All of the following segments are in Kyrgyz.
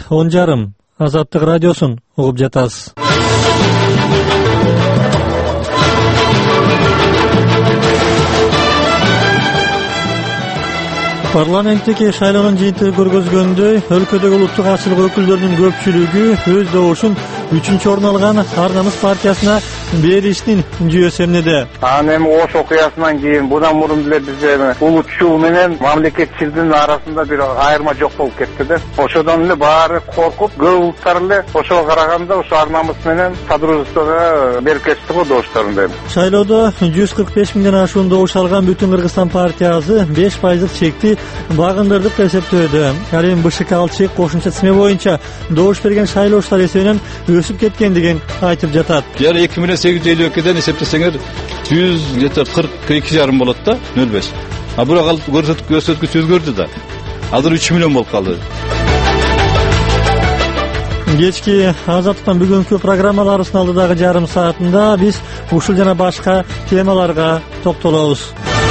10:30 Азаттык радиосун угуп жатасыз. Парламенттик шайлоонун жыйынтыгы көргөзгөндөй, өлкөдөгү улуттук акчылык өкүлдөрүнүн көпчүлүгү өз добушун 3-орун алган Ар намыс партиясына бериштин жүйөсү эмнеде? Эми Ош окуясынан кийин будан мурун деле бизде улутчул менен мамлекетчилдин арасында бир айырма жок болуп кетти да. Ошодон эле баары коркуп, көп улуттар эле ошого караганда ошо Ар намыс менен содружествого берип кетишти го добуштарын деп. Шайлоодо 145 миңден ашуун добуш алган Бүтүн Кыргызстан партиясы 5% чекти багындырдык деп эсептөөдө. Ал эми БШК ал чек кошумча тизме боюнча добуш берген шайлоочулар эсебинен өсүп кеткендигин айтып жатат. 2852ден эсептесеңер 142,5 болот да, 0,5. Бирок ал көрсөткүч өзгөрдү да. Азыр 3 миллион болуп калды. Кечки Азаттыктан бүгүнкү программаларыбыздын алдыдагы жарым саатында биз ушул жана башка темаларга токтолобуз.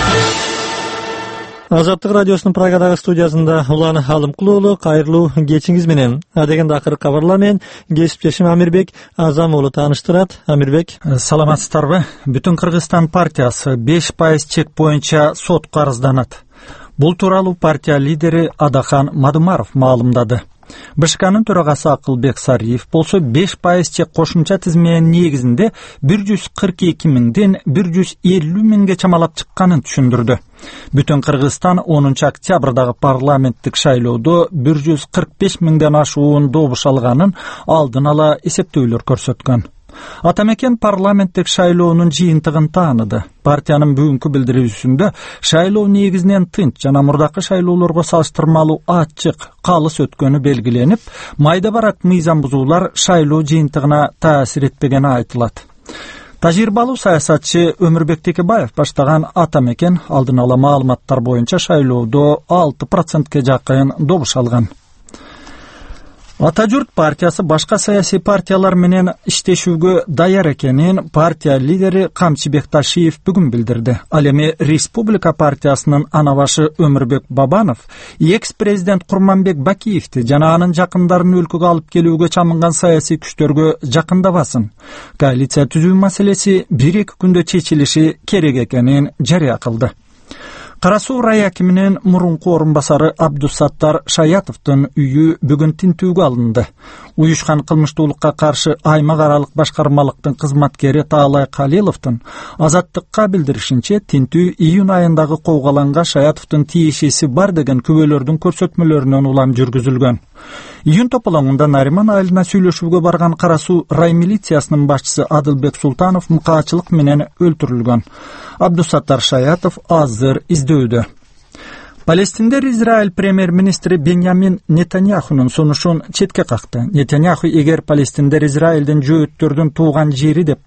Азаттык радиосунун Прагадагы студиясында Улан Алымкулуу уулу, кайрылуу кечиңиз менен. Адегенде акыркы кабарлар менен кесиптешим Амирбек Азам уулу тааныштырат. Амирбек, саламатсыздарбы? Бүтүн Кыргызстан партиясы 5% чек боюнча сотко арызданат. Бул тууралуу партия лидери Адахан Мадумаров маалымдады. БШКнын төрагасы Акылбек Сариев болсо 5% чек кошумча тизменин негизинде 142 миңден 150 миңге чамалап чыкканын түшүндүрдү. Бүтүн Кыргызстан 10 октябрдагы парламенттик шайлоодо 145 миңден ашуун добуш алганын алдын ала эсептөөлөр көрсөткөн. Атамекен парламенттик шайлоонун жыйынтыгын тааныды. Партиянын бүгүнкү билдирүүсүндө шайлоо негизинен тынч жана мурдакы шайлоолорго салыштырмалуу ачык, калыс өткөнү белгиленип, майда барак мыйзам бузуулар шайлоо жыйынтыгына таасир этпегени айтылат. Тажрыйбалуу саясатчы Өмүрбек Текебаев баштаган Атамекен алдын ала маалыматтар боюнча шайлоодо 6%ке жакын добуш алган. Ата журт партиясы башка саясий партиялар менен иштешүүгө даяр экенин партия лидери Камчыбек Ташиев бүгүн билдирди. Ал эми Республика партиясынын ана башы Өмүрбек Бабанов экс-президент Курманбек Бакиевди жана анын жакындарын өлкөгө алып келүүгө чамынган саясий күчтөргө жакындабасын. Коалиция түзүү маселеси 1-2 күндө чечилиши керек экенин жарыя кылды. Кара Суу райакиминин мурунку орун басары Абдусаттар Шаятовдун үйү бүгүн тинтүүгө алынды. Уюшкан кылмыштуулукка каршы аймак аралык башкармалыктын кызматкери Таалай Калиловдун Азаттыкка билдиришинче, тинтүү июнь айындагы куугаланга Шаятовдун тиешеси бар деген күбөлөрдүн көрсөтмөлөрүнөн улам жүргүзүлгөн. Июнь тополоңунда Нариман айылына сүйлөшүүгө барган Кара Суу рай милициясынын башчысы Адылбек Султанов мыкаачылык менен өлтүрүлгөн. Абдусаттар Шаятов азыр издөөдө. Палестиндер Израиль премьер-министри Беньямин Нетаньяхунун сунушун четке какты. Нетаньяху эгер палестиндер Израилдин жөөттөрдүн тууган жери деп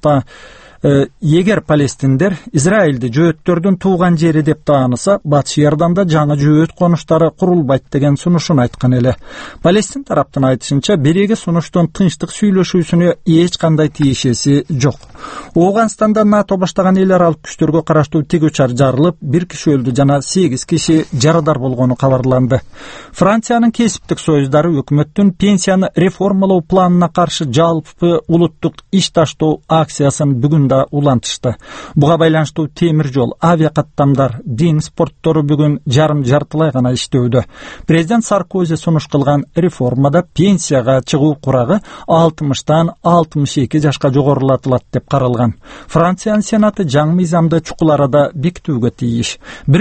эгер палестиндер Израилди жөөттөрдүн тууган жери деп тааныса, Батыш Иорданда жаңы жөөт конуштары курулбайт деген сунушун айткан эле. Палестин тараптын айтышынча, биреги сунуштун тынчтык сүйлөшүүсүнө эч кандай тиешеси жок. Ооганстанда НАТО баштаган эл аралык күчтөргө караштуу тиг учар жарылып, 1 киши өлдү жана 8 киши жарадар болгону кабарланды. Франциянын кесиптик союздары өкмөттүн пенсияны реформалоо планына каршы жалпы улуттук иш таштоо акциясын бүгүн улантышты. Буга байланыштуу темир жол, авиакаттамдар, дин спорттору бүгүн жартылай гана иштөөдө. Президент Саркози сунуш кылган реформада пенсияга чыгуу курагы 60-тан 62 жашка жогорулатылат деп каралган. Франциянын сенаты жаңы мыйзамды чукул арада бекитүүгө тийиш.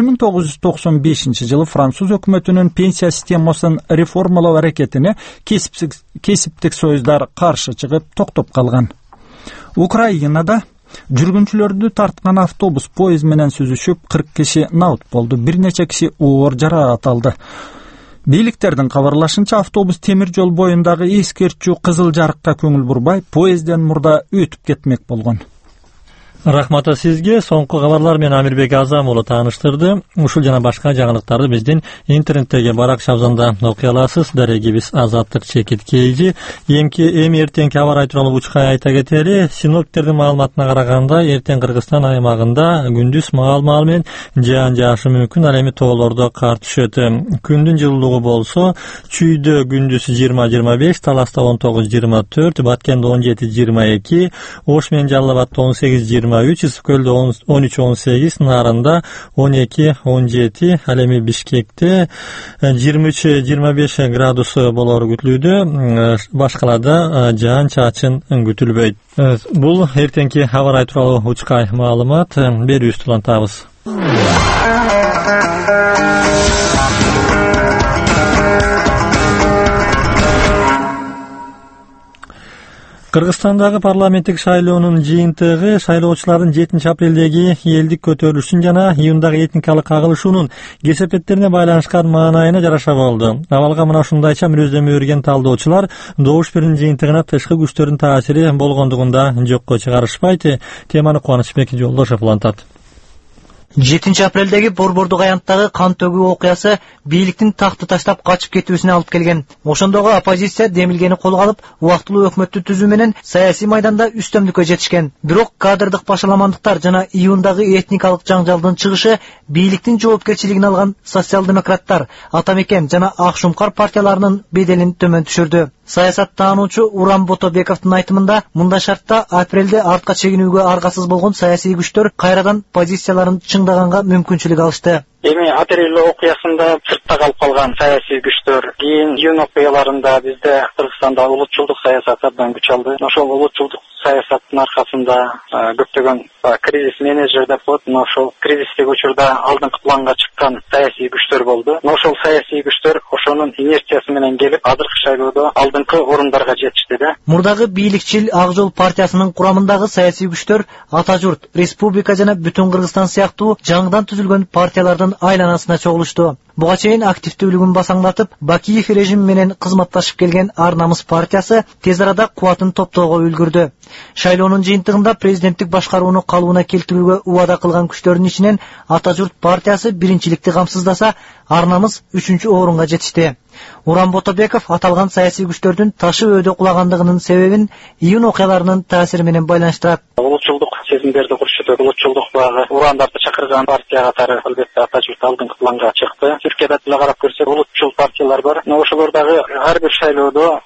1995 жылы француз өкмөтүнүн пенсия системасын реформалоо аракетине кесиптик союздар каршы чыгып токтоп калган. Украинада жүргүнчүлөрдү тарткан автобус поезд менен сүзүшүп 40 киши наут болду. Бир нече киши оор жараат алды. Бийликтердин кабарлашынча, автобус темир жол боюндагы эскертчү кызыл жарыкка көңүл бурбай, поездден мурда өтүп кетмек болгон. Рахмат сизге. Соңку кабарлар менен Амирбек Азам уулу тааныштырды. Ушул жана башка жаңылыктарды биздин интернеттеги барак шабзанда окуй аласыз. Дарегибиз Азаттык Чекит Кейжи. Эми эртеңки аба ырайы тууралуу учкай айта кетели. Синоптиктердин маалыматына караганда, эртең Кыргызстан аймагында күндүз маал менен жаан жаашы мүмкүн. Ал эми тоолордо кар түшөт. Күндүн жылуулугу болсо, Чүйдө күндүз 20-25, Таласта 19-24, Баткенде 17-22, Ош менен Жалал Абадда 18-23, Ысыкөлдө 13-18, Нарында 12-17, ал эми Бишкекте 23-25 градус болору күтүлүүдө. Башкаларда жаан чачын күтүлбөйт. Бул эртеңки аба ырайы тууралуу учкай маалымат. Берүүбүздү улантабыз. Кыргызстандагы парламенттик шайлоонун жыйынтыгы шайлоочулардын 7 апрелдеги элдик көтөрүлүшүн жана июндагы этникалык кагылышуунун кесепеттерине байланышкан маанайына жараша болду. Абалга мына ушундайча мүнөздөмө берген талдоочулар добуш берүүнүн жыйынтыгына тышкы күчтөрдүн таасири болгондугун да жокко чыгарышпайт. Теманы Кубанычбек Жолдошов улантат. 7 апрелдеги борбордук аянттагы кан төгүү окуясы бийликтин такты таштап качып кетүүсүнө алып келген. Ошондогу оппозиция демилгени колго алып, убактылуу өкмөттү түзүү менен саясий майданда үстөмдүккө жетишкен. Бирок кадрдык башаламандыктар жана июндагы этникалык жаңжалдын чыгышы бийликтин жоопкерчилигин алган социал-демократтар, Атамекен жана Акшумкар партияларынын беделин төмөн түшүрдү. Саясаттануучу Урам Ботобековдун айтымында, мындай шартта апрелде артка чегинүүгө аргасыз болгон саясий күчтөр кайрадан позицияларын чыңдаганга мүмкүнчүлүк алышты. Эми апрель окуясында сыртта калып калган саясий күчтөр кийин июнь окуяларында бизде Кыргызстанда улутчулдук саясат абдан күч алды. Ошол улутчулдук саясаттын аркасында көптөгөн кризис менеджер деп коет. Ошол кризистик учурда алдыңкы планга чыккан саясий күчтөр болду. Ошол саясий күчтөр ошонун инерциясы менен келип, азыркы шайлоодо алдыңкы орундарга жетишти да. Мурдагы бийликчил Ак Жол партиясынын курамындагы саясий күчтөр Ата журт, Республика жана Бүтүн Кыргызстан сыяктуу жаңыдан түзүлгөн партиялардын айланасына чогулушту. Буга чейин активдүүлүгүн басаңдатып, Бакиев режим менен кызматташып келген Ар намыс партиясы тез арада кубатын топтоого үлгүрдү. Шайлоонун жыйынтыгында президенттик башкарууну калыбына келтирүүгө убада кылган күчтөрдүн ичинен Ата журт партиясы биринчиликти камсыздаса, Ар намыс 3-чү орунга жетишти. Урам Ботобеков аталган саясий күчтөрдүн ташы өөдө кулагандыгынын себебин июнь окуяларынын таасири менен байланыштырат. Улутчулдук сезимдерди курчутуп, улутчулдук багы урандарды чакырган партия катары албетте Ата журт алдыңкы планга чыкты. Түркияда деле карап көрсөк, улутчул партиялар бар. Ошолордагы ар бир шайлоодо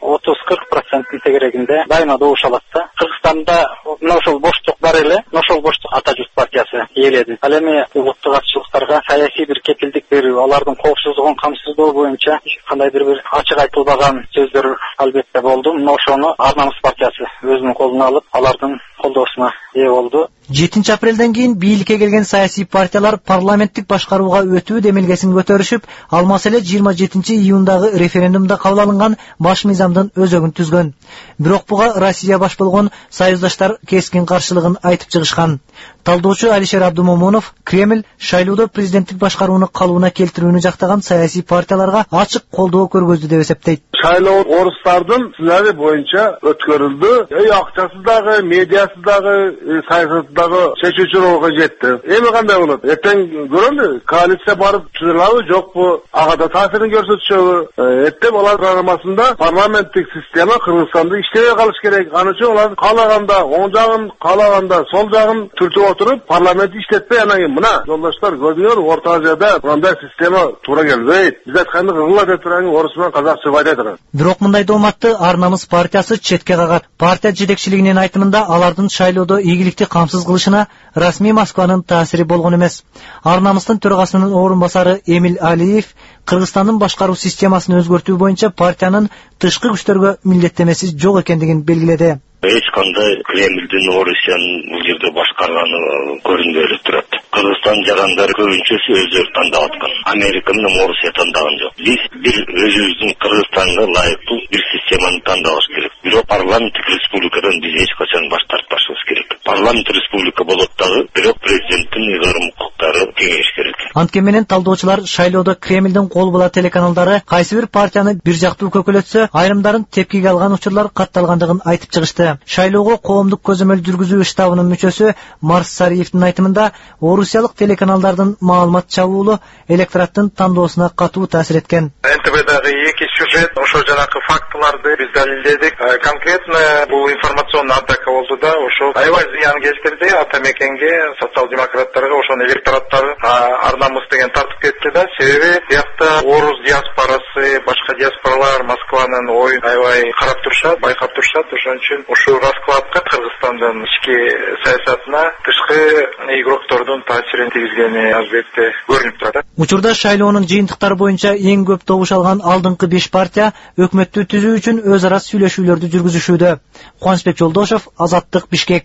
30-40% тегерегинде дайыма добуш алат да. Кыргызстанда ошол боштук бар эле, ошол боштук Ата журт партиясы ээледи. Ал эми улуттук акчылыктарга саясий бир кепилдик берүү, алардын коопсуздугун камсыздоо боюнча кандай бир ачык айтылбаган сөздөр албетте болду. Ошону Ар намыс партиясы өзүнүн колуна алып, алардын колдоосуна ээ болду. 7 апрелден кийин бийликке келген саясий партиялар парламенттик башкарууга өтүү демилгесин көтөрүшүп, ал маселе 27 июндагы референдумда кабыл алынган баш мыйзамдын өзөгүн түзгөн. Бирок буга Россия баш болгон союздаштар кескин каршылыгын айтып чыгышкан. Талдоочу Алишер Абдумомунов Кремль шайлоодо президенттик башкарууну калыбына келтирүүнү жактаган саясий партияларга ачык колдоо көргөздү деп эсептейт. Шайлоо орустардын сценарий боюнча өткөрүлдү. Акчасы дагы, медиасы дагы, саясатындагы чечүүчү ролго жетти. Эми кандай болот? Эртең көрөлү, коалиция барып түзүлөбү, жокпу? Ага да таасирин көрсөтүшөбү? Эртең алар арасында парламенттик система Кыргызстанда иштебей калыш керек. Аны үчүн алар каалаганда оң жагын, каалаганда сол жагын түртүп отуруп, парламент иштетпей анан кийин мына жолдоштор көрдүңөр, Орто Азияда мындай система туура келбейт. Биз айтканды кылгыла деп турган орус менен казакча айтат. Бирок мындай дооматты Ар намыс партиясы четке кагат. Партия жетекчилигинин айтымында алардын шайлоодо ийгиликти камсыз кылышына расмий Москванын таасири болгон эмес. Ар намыстын төрагасынын орун басары Эмиль Алиев Кыргызстандын башкаруу системасын өзгөртүү боюнча партиянын тышкы күчтөргө милдеттенеси жок экендигин белгиледи. Эч кандай Кремлдин Орусиянын бул жерде башкарганы көрүнбөй эле турат. Кыргызстан жарандары көбүнчө өздөрү тандап аткан. Америка менен Орусия тандаган жок. Биз бир өзүбүздүн Кыргызстанга ылайыктуу бир системаны тандабаш керек. Бирок парламенттик республикадан биз эч качан баш тартпашыбыз керек. парламент республика болот дагы, бирок президенттин ыйгарым укуктары кеңейиш керек. Анткен менен талдоочулар шайлоодо Кремлдин кол була телеканалдары кайсы бир партияны бир жактуу көкөлөтсө, айрымдарын тепкиге алган учурлар катталгандыгын айтып чыгышты. Шайлоого коомдук көзөмөл жүргүзүү штабынын мүчөсү Марс Сариевдин айтымында, орусиялык телеканалдардын маалымат чабуулу электораттын тандоосуна катуу таасир эткен. НТВдагы эки сюжет ошо жанакы фактыларды биз далилдедик. Конкретно бул информационный атака болду да, ошо аябай зыян келтирди ата мекенге, социал-демократтарга, ошонун электораттары арнамыз деген тартып кетти да. Себеби биякта орус диаспорасы, башка диаспоралар Москванын оюн аябай карап турушат, байкап турушат. Ошон үчүн ушул раскладка Кыргызстандын ички саясатына тышкы игроктордун таасирин тийгизгени албетте көрүнүп турат. Учурда шайлоонун жыйынтыктары боюнча эң көп добуш алган алдыңкы 5 партия өкмөттү түзүү үчүн өз ара сүйлөшүүлөрдү жүргүзүшүүдө. Кубанычбек Жолдошов, Азаттык, Бишкек.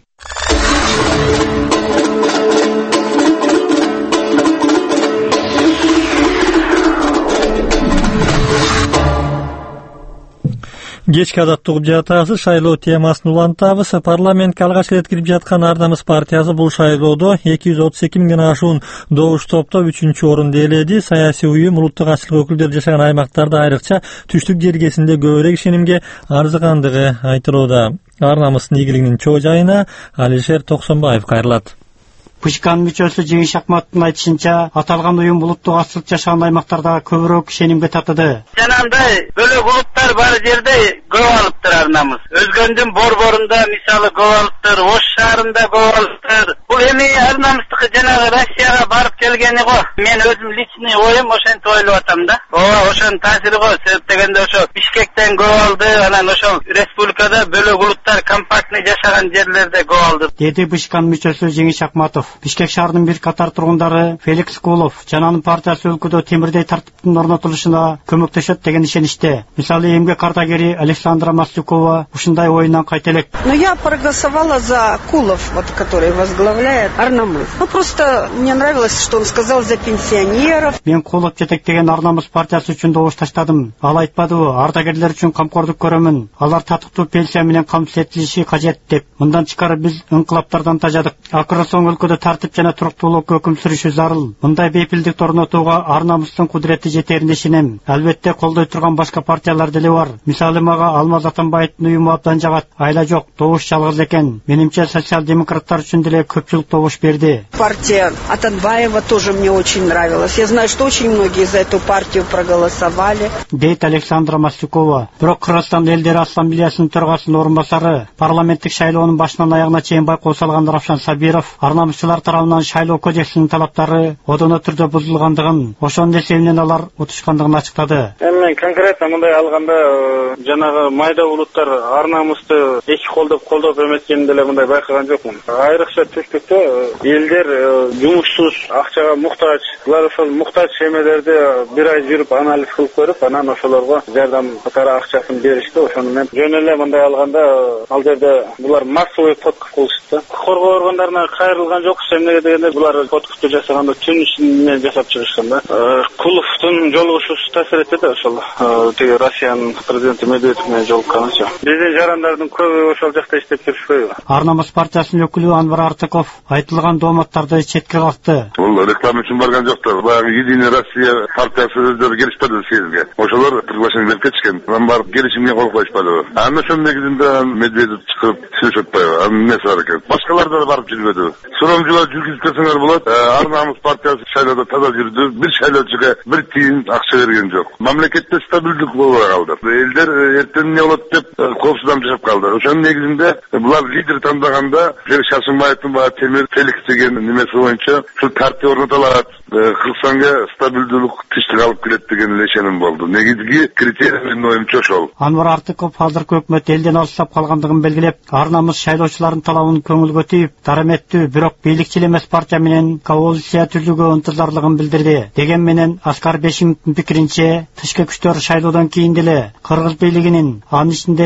Кечки Азаттык угуп жатасыз. Шайлоо темасын улантабыз. Парламентке алгач рет кирип жаткан Ардамыз партиясы бул шайлоодо 232 миңден ашуун добуш топтоп 3-орунду ээледи. Саясий уюм улуттук катчылык өкүлдөрү жашаган аймактарда, айрыкча түштүк жергесинде көбүрөөк ишенимге арзыгандыгы айтылууда. Ардамыздын ийгилигинин чоо жайына Алишер Токсонбаев кайрылат. Пышкан мүчөсү Жеңиш Шакматтын айтышынча, аталган уюм улуттук катчылык жашаган аймактарда көбүрөөк ишенимге тартты. Жанагындай бөлөк улуттар бар жерде көп алыптыр Ардамыз. Өзгөндүн борборунда мисалы көп алыптыр, Ош шаарында көп алыптыр. Бул эми Ардамыздыкы жанагы Россияга барып келгени го. Мен өзүм личный оюм ошентип ойлоп атам да. Ошонун таасири го. Себеп дегенде ошо Бишкектен көп алды, анан ошол республикада бөлөк улуттар компактный жашаган жерлерде көп алды. Деди Пышкан мүчөсү Жеңиш Шакматов. Бишкек шаарынын бир катар тургундары Феликс Кулов жана анын партиясы өлкөдө темирдей тартиптин орнотулушуна көмөктөшөт деген ишеничте. Мисалы эмгек ардагери Александра Мастюкова ушундай оюнан кайта элек. Но я проголосовала за Кулов, вот который возглавляет Арнамыз. Ну просто мне нравилось, что он сказал за пенсионеров. Мен Кулов жетектеген Арнамыз партиясы үчүн добуш таштадым. Ал айтпадыбы, ардагерлер үчүн камкордук көрөмүн. Алар татыктуу пенсия менен камсыз этилиши кажет деп. Мындан чыкары биз инкылаптардан тажадык. Акыры соң өлкөдө тартип жана туруктуулукка өкүм сүрүшү зарыл. Мындай бейпилдик орнотууга Арнамыздын кудурети жетерине ишенем. Албетте колдой турган башка партиялар деле бар. Мисалы мага Алмаз Атамбаевдин уюму абдан жагат. Айла жок, добуш жалгыз экен. Менимче социал-демократтар үчүн деле көпчүлүк добуш берди. Партия Атамбаева тоже мне очень нравилась. Я знаю, что очень многие за эту партию проголосовали. Дейт Александра Мастюкова. Бирок Кыргызстан элдер ассамблеясынын төрагасынын орун басары, парламенттик шайлоонун башынан аягына чейин байкоо салган Равшан Сабиров Арнамызчылар тарабынан шайлоо кодексинин талаптары одоно түрдө бузулгандыгын, ошонун эсебинен алар утушкандыгын ачыктады. Эми конкретно мындай алганда жанагы майда улуттар Арнамызды эч колдоп эметкенин деле мындай байкаган жокмун. Айрыкча түштүктө элдер жумушсуз, акчага муктаж, булар ошол муктаж эмелерди бир ай жүрүп анализ кылып көрүп, анан ошолорго жардам катары акчасын беришти. Ошону мен жөн эле мындай алганда ал жерде булар массовый подкуп кылышты. Коргоо органдарына кайрылган жок. Эмнеге дегенде булар подкупты жасаганда түн ичинен жасап чыгышкан да. Куловдун жолугушуусу таасир этти да ошол тиги Россиянын президенти Медведев менен жолукканыча. Биздин жарандардын көбү ошол жакта иштеп жүрүшпөйбү? Арнамыз партиясынын өкүлү Анвар Артыков айтылган дооматтарды четке какты. Бул реклама үчүн барган жок да. Баягы Единая Россия партиясы өздөрү келишпеди съезге. Ошолор приглашение берип кетишкен. Анан барып келишимге кол коюшпады. Анан ошонун негизинде Медведев чыгып сөз өтпөйбү. Анын эмеси бар экен. Башкалар да барып жүрбөдү. Сурамжылар жүргүзүп кетсеңер болот. Арнамыз партиясы шайлоодо таза жүрдү. Бир шайлоочуга бир тиын акча берген жок. Мамлекетте стабилдик болбой калды. Элдер эртең эмне болот деп коопсузданып жашап калды. Ошонун негизинде булар лидер тандаганда Шашынбаевдин баягы темир Феликс деген немеси боюнча ушул тартип орнотулат. Кыргызстанга стабилдүүлүк тынчтык алып келет деген эле ишеним болду. Негизги критерий менин оюмча ошол. Анвар Артыков азыркы өкмөт элден алыстап калгандыгын белгилеп, Арнамыз шайлоочулардын талабын көңүлгө тийип, дараметтүү, бирок бийликчил эмес партия менен коалиция түзүүгө ынтызарлыгын билдирди. Деген менен Аскар Бешимовдун пикиринче, тышкы күчтөр шайлоодон кийин деле Кыргыз бийлигинин, анын ичинде жаңыдан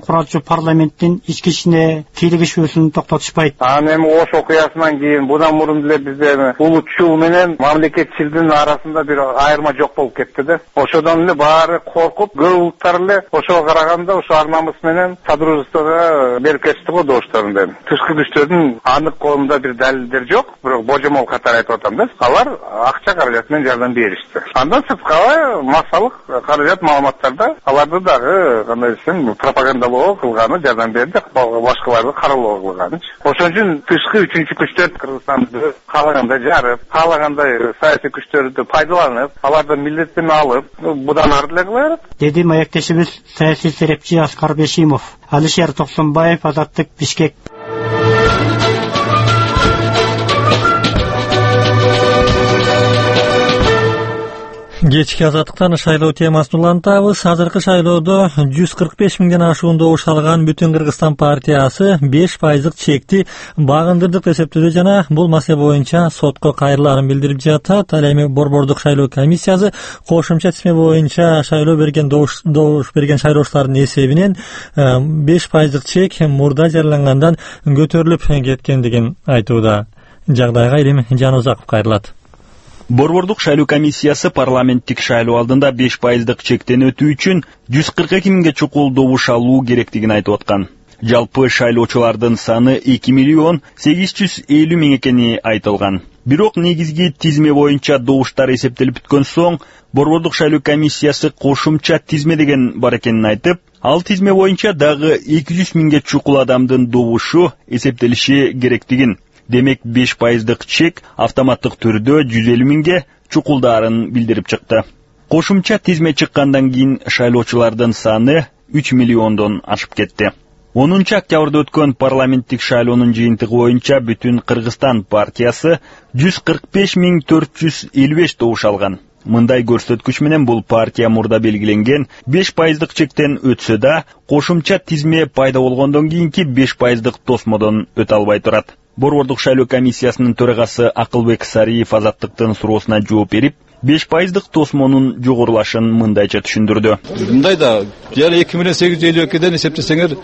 курачу парламенттин ички ишине кийлигишүүсүн токтотушпайт. Анан эми Ош окуясынан кийин будан мурун деле бизде улутчул менен мамлекетчилдин арасында бир айырма жок болуп кетти да. Ошодон эле баары коркуп, көп улуттар эле ошого караганда ошо арнамыз менен содружествого беркечти го добуштарында. Тышкы күчтөрдүн анык колунда бир далилдер жок, бирок божомол катары айтып атам да. Алар акча каражат менен жардам беришти. Андан сырткары массалык каражат маалыматтарда аларды дагы кандай десем пропагандалоо кылганы жардам берди, башкаларды каралоо кылганы. Ошон үчүн тышкы үчүнчү күчтөр Кыргызстанды каалагандай жарып, каалагандай саясий күчтөрдү пайдаланып, алардан милдеттенме алып, будан ары деле кылат. Деди маектешибиз саясий серепчи Аскар Бешимов. Алишер Токсонбаев, Азаттык, Бишкек. Кечки азаттыктан шайлоо темасын улантабыз. Азыркы шайлоодо 145 миңден ашуун добуш алган Бүтүн Кыргызстан партиясы 5% чекти багындырдык деп эсептөдү жана бул маселе боюнча сотко кайрылаарын билдирип жатат. Ал эми Борбордук шайлоо комиссиясы кошумча тизме боюнча шайлоо берген добуш берген шайлоочулардын эсебинен 5% чек мурда жарыялангандан көтөрүлүп кеткендигин айтууда. Жагдайга Илим Жанузаков кайрылат. Борбордук шайлоо комиссиясы парламенттик шайлоо алдында 5% чектен өтүү үчүн 142 миңге чукул добуш алуу керектигин айтып аткан. Жалпы шайлоочулардын саны 2 миллион 850 миң экени айтылган. Бирок негизги тизме боюнча добуштар эсептелип бүткөн соң, Борбордук шайлоо комиссиясы кошумча тизме деген бар экенин айтып, ал тизме боюнча дагы 200 миңге чукул адамдын добушу эсептелиши керектигин, демек 5% чек автоматтык түрдө 150 миңге чукулдаарын билдирип чыкты. Кошумча тизме чыккандан кийин шайлоочулардын саны 3 миллиондон ашып кетти. 10 октябрда өткөн парламенттик шайлоонун жыйынтыгы боюнча Бүтүн Кыргызстан партиясы 145 455 добуш алган. Мындай көрсөткүч менен бул партия мурда белгиленген 5% чектен өтсө да, кошумча тизме пайда болгондон кийинки 5% тосмодон өтө албай турат. Борбордук шайлоо комиссиясынын төрагасы Акылбек Сариев Азаттыктын суроосуна жооп берип, 5% тосмонун жогорулашын мындайча түшүндүрдү. Мындай да, жана 2852ден эсептесеңер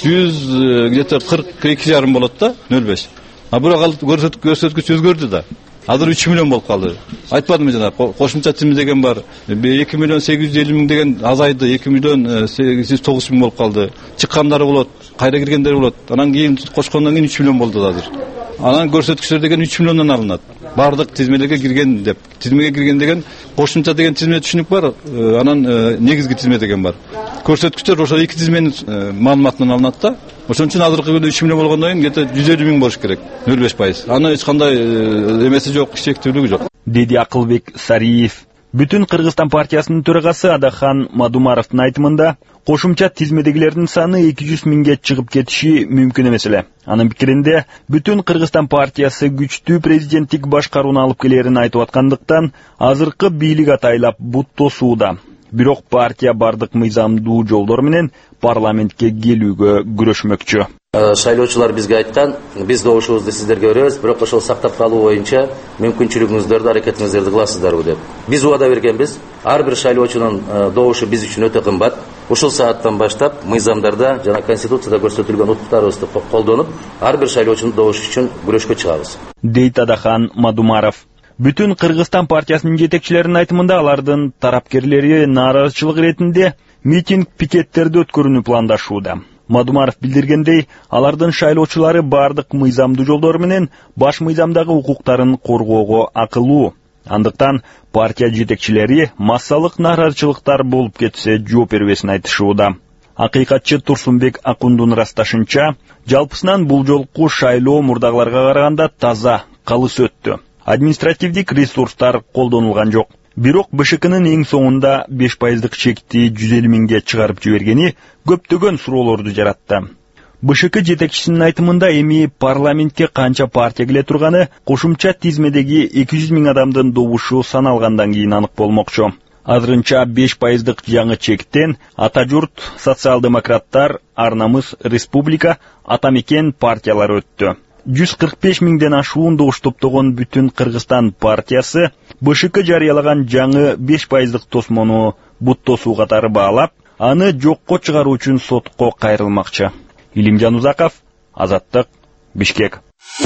142,5 болот да, 0,5. А бирок көрсөткүч өзгөрдү да. Азыр 3 миллион болуп калды. Айтпадымбы жана кошумча тизме деген бар. 2 миллион 850 миң деген азайды, 2 миллион 809 миң болуп калды. Чыккандары болот, кайра киргендер болот. Анан кийин кошкондон кийин 3 миллион болду азыр. Анан көрсөткүчтөр деген 3 миллиондон алынат. Бардык тизмелерге кирген деп. Тизмеге кирген деген кошумча деген тизме түшүнүк бар. Анан негизги тизме деген бар. Көрсөткүчтөр ошо эки тизменин маалыматынан алынат да. Ошон үчүн азыркы күндө 3 миллион болгондон кийин где-то 150 миң болуш керек. 0,5%. Аны эч кандай эмеси жок, чектүүлүгү жок. Деди Акылбек Сариев. Бүтүн Кыргызстан партиясынын төрагасы Адахан Мадумаровдун айтымында, кошумча тизмедегилердин саны 200 миңге чыгып кетиши мүмкүн эмес эле. Анын пикиринде, Бүтүн Кыргызстан партиясы күчтүү президенттик башкарууну алып келерин айтып аткандыктан, азыркы бийлик атайлап бут тосууда. Бирок партия бардык мыйзамдуу жолдор менен парламентке келүүгө күрөшмөкчү. Шайлоочулар бизге айткан, биз добушубузду сиздерге беребиз, бирок ошол сактап калуу боюнча мүмкүнчүлүгүңүздөрдү, аракетиңиздерди кыласыздарбы деп. Биз убада бергенбиз. Ар бир шайлоочунун добушу биз үчүн өтө кымбат. Ушул сааттан баштап мыйзамдарда жана конституцияда көрсөтүлгөн укуктарыбызды колдонуп, ар бир шайлоочунун добушу үчүн күрөшкө чыгабыз. Дейт Адахан Мадумаров. Бүтүн Кыргызстан партиясынын жетекчилеринин айтымында алардын тарапкерлери нааразычылык иретинде митинг-пикеттерди өткөрүүнү пландашууда. Мадумаров билдиргендей, алардын шайлоочулары бардык мыйзамдуу жолдор менен баш мыйзамдагы укуктарын коргоого акылуу. Андыктан партия жетекчилери массалык нааразычылыктар болуп кетсе жооп бербесин айтышууда. Акыйкатчы Турсунбек Акундун ырасташынча, жалпысынан бул жолку шайлоо мурдагыларга караганда таза, калыс өттү. Административдик ресурстар колдонулган жок. Бирок БШКнын эң соңунда 5% чекти 150 миңге чыгарып жибергени көптөгөн суроолорду жаратты. БШК жетекчисинин айтымында эми парламентке канча партия келе турганы кошумча тизмедеги 200 миң адамдын добушу саналгандан кийин анык болмокчу. Азырынча 5% жаңы чектен Ата журт, социал-демократтар, Арнамыз, Республика, Атамекен партиялары өттү. 145 миңден ашуун добуш топтогон Бүтүн Кыргызстан партиясы БШК жарыялаган жаңы 5% тосмону бут тосуу катары баалап, аны жокко чыгаруу үчүн сотко кайрылмакчы. Илимжан Узаков, Азаттык, Бишкек.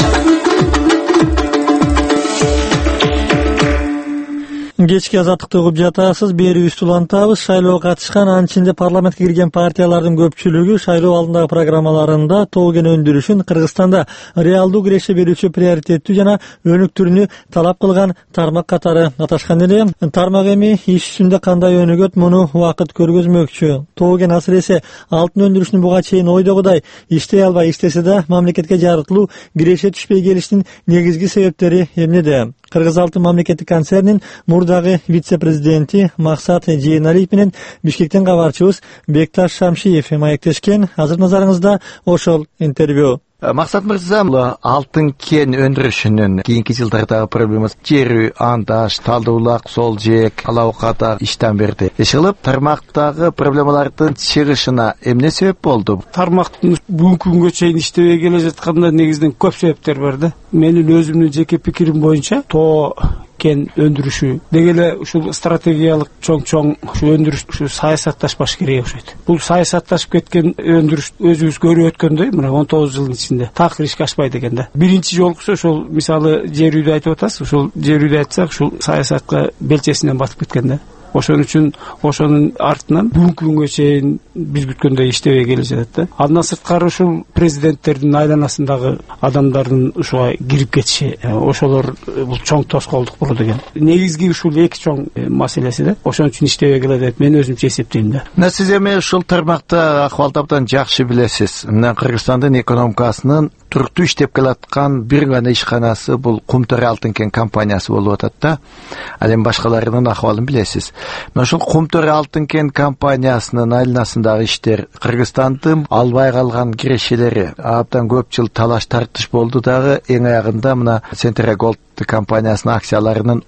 Кечки Азаттыкты угуп жатасыз. Берүүбүздү улантабыз. Шайлоого катышкан, анын ичинде парламентке кирген партиялардын көпчүлүгү шайлоо алдындагы программаларында тоо кен өндүрүшүн Кыргызстанда реалдуу киреше берүүчү приоритеттүү жана өнүктүрүүнү талап кылган тармак катары аташкан эле. Тармак эми иш үстүндө кандай өнүгөт, муну убакыт көргөзмөкчү. Тоо кен асыресе алтын өндүрүшүн буга чейин ойдогудай иштей албай иштесе да мамлекетке жарытылуу киреше түшпөй келиштин негизги себептери эмнеде? Кыргыз алтын мамлекеттик концернин мурдагы вице-президенти Максат Жээналиев менен Бишкектен кабарчыбыз Бекташ Шамшиев маектешкен. Азыр назарыңызда ошол интервью. Максат мырза, алтын кен өндүрүшүнүн кийинки жылдардагы проблемасы жер андаш, талдуулак, сол жээк, алаукада иштен берди. Ишылып тармактагы проблемалардын чыгышына эмне себеп болду? Тармактын бүгүнкү күнгө чейин иштебей келе жатканда негизинен көп себептер бар да. Менин өзүмдүн жеке пикирим боюнча тоо кен өндүрүшү деги эле ушул стратегиялык чоң ушу өндүрүш ушу саясатташпаш керек окшойт. Бул саясатташып кеткен өндүрүш өзүбүз көрүп өткөндөй, мына 19 жылдын ичинде такыр ишке ашпайт экен да. Биринчи жолкусу ошол мисалы жер үйдү айтып атасыз, ошол жер үйдү айтсак, ушул саясатка белчесинен батып кеткен да. Ошон үчүн ошонун артынан бүгүнкү күнгө чейин биз күткөндөй иштебей келе жатат да. Андан сырткары ушул президенттердин айланасындагы адамдардын ушуга кирип кетиши, ошолор бул чоң тоскоолдук болот экен. Негизги ушул эки чоң маселеси да. Ошон үчүн иштебей келет деп мен өзүмчө эсептейм да. Мына сиз эми ушул тармакта акыбалды абдан жакшы билесиз. Мына Кыргызстандын экономикасынын туруктуу иштеп келаткан бир гана ишканасы бул Кумтөр алтын кен компаниясы болуп атат да. Ал эми башкаларынын акыбалын билесиз. Мына ушул Кумтөр алтын кен компаниясынын айланасындагы иштер, Кыргызстандын албай калган кирешелери абдан көп жыл талаш тартыш болду дагы, эң аягында мына Central Gold компаниясынын акцияларынын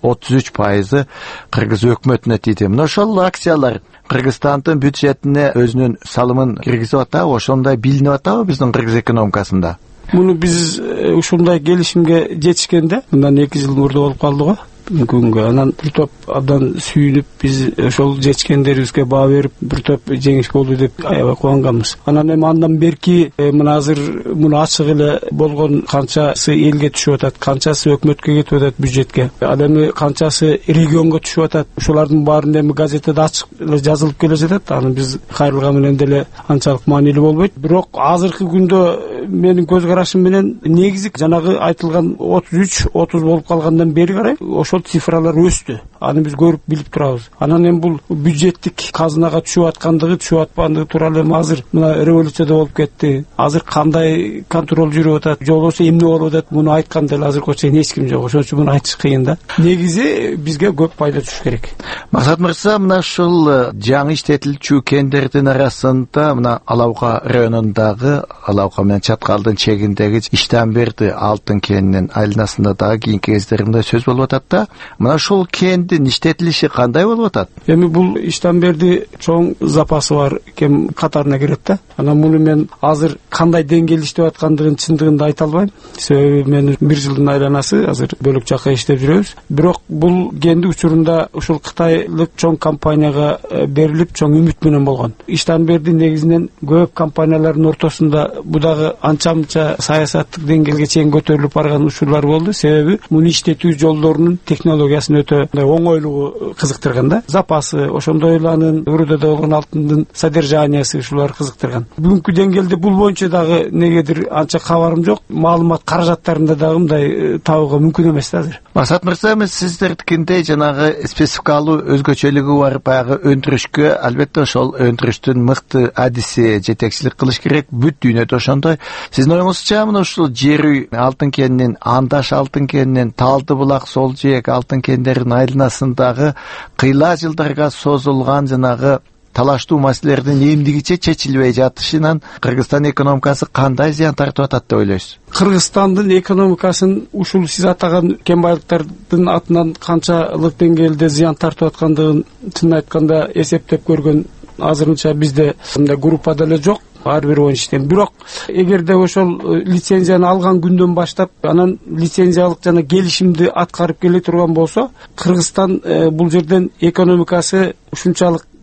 33% Кыргыз өкмөтүнө тийди. Мына ошол акциялар Кыргызстандын бюджетине өзүнүн салымын киргизип атабы, ошондой билинип атабы биздин Кыргыз экономикасында? Муну биз ушундай келишимге жетишкенде мындан 2 жыл мурда болуп калды го. Күнгө анан бир топ абдан сүйүнүп биз ошол жетишкендерибизге баа берип бир топ жеңиш болду деп аябай кубанганбыз. Анан эми андан берки мына азыр муну ачык эле болгон канчасы элге түшүп атат, канчасы өкмөткө кетип атат бюджетке, ал эми канчасы регионго түшүп атат. Ушулардын баарын эми газетеде ачык эле жазылып келе жатат. Аны биз кайрылган менен деле анчалык маанилүү болбойт. Бирок азыркы күндө менин көз карашым менен негизи жанагы айтылган 33-30 болуп калгандан бери карай ошол цифралар өстү. Аны биз көрүп билип турабыз. Анан эми бул бюджеттик казынага түшүп аткандыгы, түшүп атпандыгы тууралуу эми азыр мына революцияда болуп кетти. Азыр кандай контроль жүрүп атат, же болбосо эмне болуп атат, муну айткан деле азыркы чейин эч ким жок. Ошон үчүн муну айтыш кыйын да. Негизи бизге көп пайда түшүш керек. Максат мырза, мына ушул жаңы иштетилчү кендердин арасында мына Алаука районундагы Алаука менен Чаткалдын чегиндеги иштен берди алтын кенинин айланасында дагы кийинки кездеринде сөз болуп атат да. Мына ушул кендин иштетилиши кандай болуп атат? Эми бул иштен берди чоң запасы бар кен катарына кирет да. Анан муну мен азыр кандай деңгээлде иштеп аткандыгын чындыгында айта албайм. Себеби менин 1 жылдын айланасы азыр бөлөк жакка иштеп жүрөбүз. Бирок бул кенди учурунда ушул кытайлык чоң компанияга берилип чоң үмүт менен болгон. Иштен берди негизинен көп компаниялардын ортосунда бу дагы анча-мынча саясаттык деңгээлге чейин көтөрүлүп барган учурлар болду. Себеби муну иштетүү жолдорунун технологиясын өтө оңойлугу кызыктырган да. Запасы, ошондой эле анын рудада болгон алтындын содержаниясы ушулар кызыктырган. Бүгүнкү деңгээлде бул боюнча дагы негедир анча кабарым жок. Маалымат каражаттарында дагы мындай табууга мүмкүн эмес да азыр. Максат мырза, сиздердикиндей жанагы спецификалуу өзгөчөлүгү бар баягы өндүрүшкө албетте ошол өндүрүштүн мыкты адиси жетекчилик кылыш керек. Бүт дүйнөдө ошондой. Сиздин оюңузча мына ушул жер үй алтын кенинин, андаш алтын кенинин, талды булак, сол жээк алтын кендеринин айланасындагы кыйла жылдарга созулган жанагы талаштуу маселелердин эмдигиче чечилбей жатышынан Кыргызстан экономикасы кандай зыян тартып атат деп ойлойсуз? Кыргызстандын экономикасын ушул сиз атаган кен байлыктардын атынан канчалык деңгээлде зыян тартып аткандыгын чын айтканда эсептеп көргөн азырынча бизде мындай группада эле жок. Ар бир боюнча. Бирок эгерде ошол лицензияны алган күндөн баштап анан лицензиялык жана келишимди аткарып келе турган болсо, Кыргызстан бул жерден экономикасы ушунчалык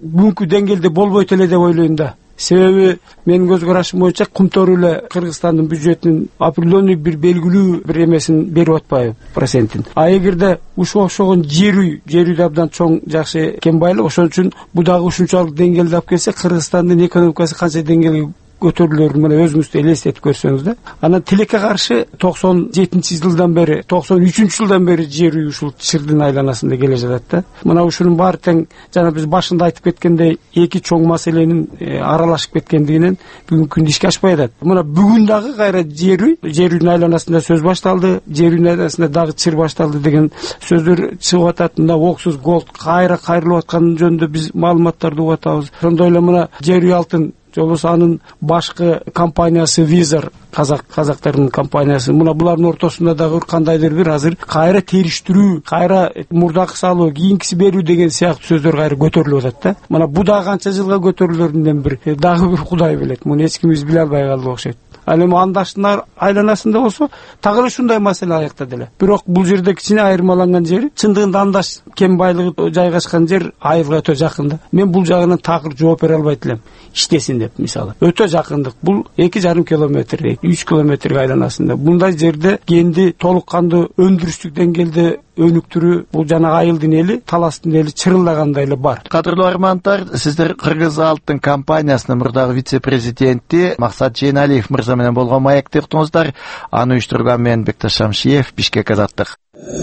бүгүнкү деңгээлде болбойт эле деп ойлойм да. Себеби менин көз карашым боюнча кумтөр эле Кыргызстандын бюджетинин определенный бир белгилүү бир эмесин берип атпайбы, процентин. А эгерде ушуга окшогон жер үйдө абдан чоң жакшы кен байлык, ошон үчүн бул дагы ушунчалык деңгээлде алып келсе, Кыргызстандын экономикасы канча деңгээлге көтөрүлөрүн мына өзүңүз элестетип көрсөңүз да. Анан тилекке каршы 97-жылдан бери, 93-жылдан бери жер үй ушул Чырдын айланасында келе жатат да. Мына ушунун баары тең жана биз башында айтып кеткендей эки чоң маселенин аралашып кеткендигинен бүгүнкү күндө ишке ашпай атат. Мына бүгүн дагы кайра жер үйдүн айланасында сөз башталды, жер үйдүн айланасында дагы чыр башталды деген сөздөр чыгып атат. Мына Оксус Голд кайра кайрылып атканы жөнүндө биз маалыматтарды угуп атабыз. Ошондой эле мына жер үй алтын жолбосо анын башкы компаниясы Визор, казактардын компаниясы. Мына булардын ортосунда дагы кандайдыр бир азыр кайра териштирүү, кайра мурдакы салуу, кийинкиси берүү деген сыяктуу сөздөр кайра көтөрүлүп атат да. Мына бу дагы канча жылга көтөрүлөрүнөн бир дагы бир Кудай билет. Муну эч ким биле албай калды окшойт. Ал эми андаштын айланасында болсо так эле ушундай маселе аяктады эле. Бирок бул жерде кичине айырмаланган жери, чындыгында андаш кен байлыгы жайгашкан жер айылга өтө жакын да. Мен бул жагынан такыр жооп бере албайт элем. Иштесин деп мисалы. Өтө жакындык. Бул 2,5 километр, 3 километр айланасында. Мындай жерде кенди толук кандуу өндүрүштүк деңгээлде өнүктүрүү, бул жана айылдын эли, таластын эли чырылдагандай эле бар. Кадырлуу армандар, сиздер Кыргыз алтын компаниясынын мурдагы вице-президенти Максат Жейналиев мырза менен болгон маекти уктуңуздар. Аны уюштурган мен Бекташ Шамшиев, Бишкек Азаттык.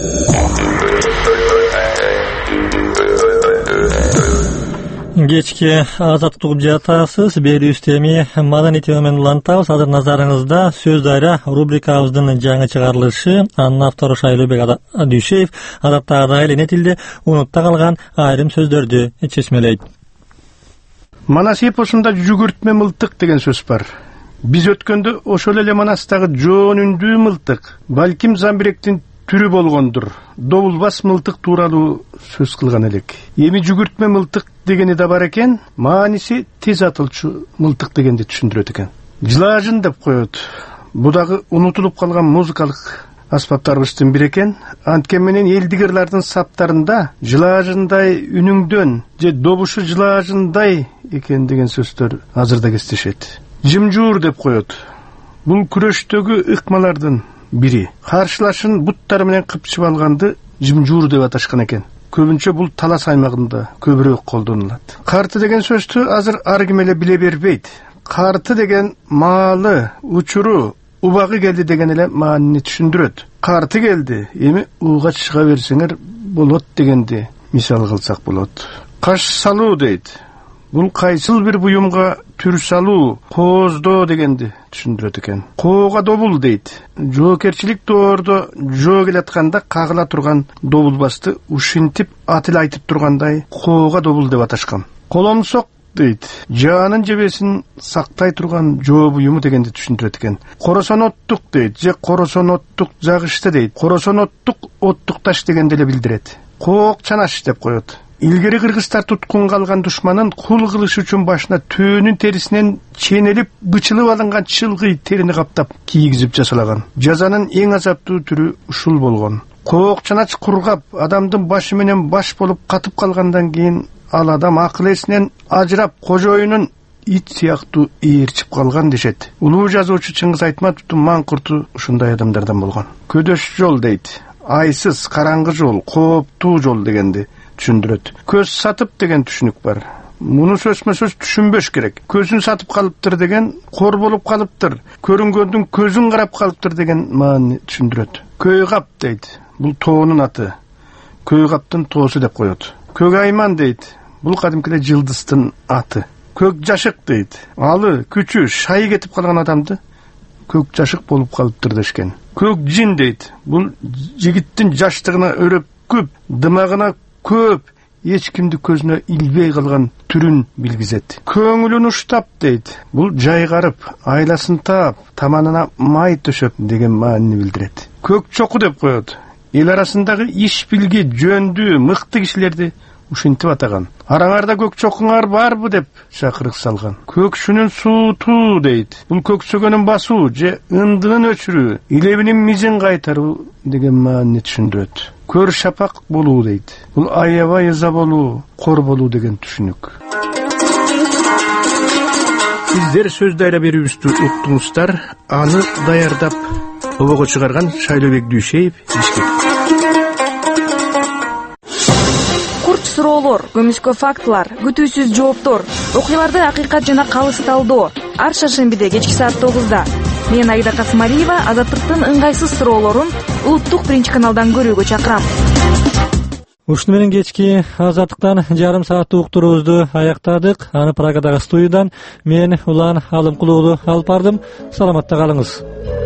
Кечки азаттык угуп жатасыз. Берүүбүздү эми маданий тема менен улантабыз. Азыр назарыңызда Сөз Дайра рубрикабыздын жаңы чыгарылышы. Анын автору Шайлообек Дүйшеев адаттагыдай эле тилде унутта калган айрым сөздөрдү чечмелейт. Манас эпосунда жүгүртмө мылтык деген сөз бар. Биз өткөндө ошол эле Манастагы жоон үндүү мылтык, балким Замбиректин түрү болгондур. Добулбас мылтык тууралуу сөз кылган элек. Эми жүгүртмө мылтык дегени да бар экен, мааниси тез атылчу мылтык дегенди түшүндүрөт экен. Жылаажын деп коет. Бу дагы унутулуп калган музыкалык аспаптарыбыздын бири экен. Анткени менен элдигерлардын саптарында жылаажындай үнүңдөн же добушу жылаажындай экен деген сөздөр азырда кездешет. Жымжуур деп коет. Бул күрөштөгү ыкмалардын бири. Каршылашын буттары менен кыпчып алганды жымжуур деп аташкан экен. Көбүнчө бул талас аймагында көбүрөөк колдонулат. Карты деген сөздү азыр ар ким эле биле бербейт. Карты деген маалы, учуру, убагы келди деген эле маанини түшүндүрөт. Карты келди, эми ууга чыга берсеңер болот дегенди мисал кылсак болот. Каш салуу дейт. Бул кайсыл бир буюмга түр салуу, кооздоо дегенди түшүндүрөт экен. Коога добул дейт. Жоокерчилик доордо жоо келатканда кагыла турган добулбасты ушинтип атыл айтып тургандай коога добул деп аташкан. Коломсок дейт. Жаанын жебесин сактай турган жоо буюму дегенди түшүндүрөт экен. Коросоноттук дейт. Же коросоноттук жагышты дейт. Коросоноттук оттук таш дегенди эле билдирет. Коок чанаш деп коет. Илгери кыргыздар туткунга алган душманын кул кылыш үчүн башына төөнүн терисинен ченелип бычылып алынган чылгый терини каптап кийгизип жасалаган. Жазанын эң азаптуу түрү ушул болгон. Коок чанач кургап, адамдын башы менен баш болуп катып калгандан кийин ал адам акыл эсинен ажырап, кожоюнун ит сыяктуу ээрчип калган дешет. Улуу жазуучу Чыңгыз Айтматовдун маңкурту ушундай адамдардан болгон. Көдөш жол дейт. Айсыз, караңгы жол, кооптуу жол дегенди түшүндүрөт. Көз сатып деген түшүнүк бар. Муну сөзмө-сөз түшүнбөш керек. Көзүн сатып калыптыр деген кор болуп калыптыр. Көрүнгөндүн көзүн карап калыптыр деген маани түшүндүрөт. Көйгап дейт. Бул тоонун аты. Көйгаптын тоосу деп коет. Көгайман дейт. Бул кадимкиле жылдыздын аты. Көк жашык дейт. Алы, күчү, шайы кетип калган адамды көк жашык болуп калыптыр дешкен. Көк жин дейт. Бул жигиттин жаштыгына өрөп көп, дымагына көп, эч кимди көзүнө илбей калган түрүн билгизет. Көңүлүн уштап дейт. Бул жайгарып, айласын таап, таманына май төшөп деген маанини билдирет. Көк чоку деп коет. Эл арасындагы иш билги, жөндүү, мыкты кишилерди ушинтип атаган. Араңарда көк чокуңар барбы деп чакырык салган. Көксүнүн сууту дейт. Бул көксөгөнүн басуу же ындыгын өчүрүү, илебинин мизин кайтаруу деген маани түшүндүрөт. Көр шапак болуу дейт. Бул аябай ыза болуу, кор болуу деген түшүнүк. Сиздер сөз дайра берүүбүздү уктуңуздар. Аны даярдап обого чыгарган Шайлообек Дүйшеев, Бишкек. Курч суроолор, көмүскө фактылар, күтүүсүз жооптор, окуяларды акыйкат жана калысталдоо. Ар шаршембиде кечки саат 9-да. Мен Айда Касымалиева Азаттыктын ыңгайсыз суроолорун улуттук биринчи каналдан көрүүгө чакырам. Ушуну менен кечки Азаттыктан жарым сааттык уктуруубузду аяктадык. Аны Прагадагы студиядан мен Улан Алымкулуулу алып бардым. Саламатта калыңыз.